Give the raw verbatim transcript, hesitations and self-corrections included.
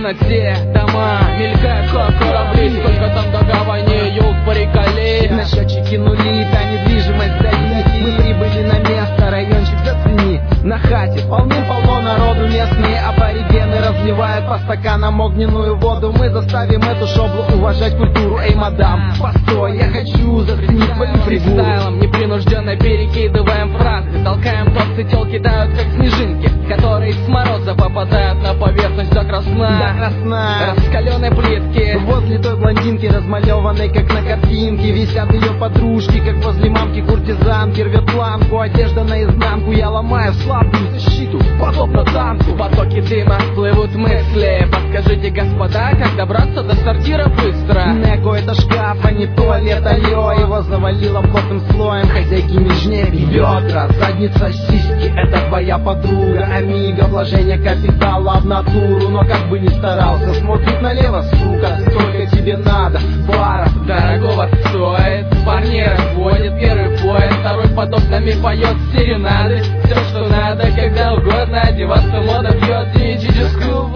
темноте дома мелькают как корабли. Сколько там до гавани, юг Барикали. На счетчике нули, та недвижимость вдали. Мы прибыли на место, райончик зацени. На хате полным-полно народу, местные аборигены разливают по стаканам огненную воду. Мы заставим эту шоблу уважать культуру. Эй, мадам, постой, я хочу заценить твою фигуру. Фристайлом непринужденно перекидываем фразы, толкаем топсы, телки тают как снежинки, которые с мороза попадают на поверхность до красна. Да, красна. Раскаленной плитки. Возле той блондинки, размалеванной как на картинке, висят ее подружки, как возле мамки куртизанки. Рвет планку, одежда наизнанку. Я ломаю слабую защиту, подобно танку. В потоке дыма плывут мысли. Подскажите, господа, как добраться до сортира быстро? Неко — это шкаф, а не туалет, алло. Его завалило плотным слоем хозяйки нежнее бедра. Задница, сиськи — это твоя подруга. Амиго, вложение капитала в натуру. Но как бы ни старался, смотрит налево, сука. Сколько тебе надо, пара? Дорогого стоит. Парни разводят первый поезд, второй под окнами поет серенады. Все, что надо, когда угодно. Одеваться мода бьет диетическую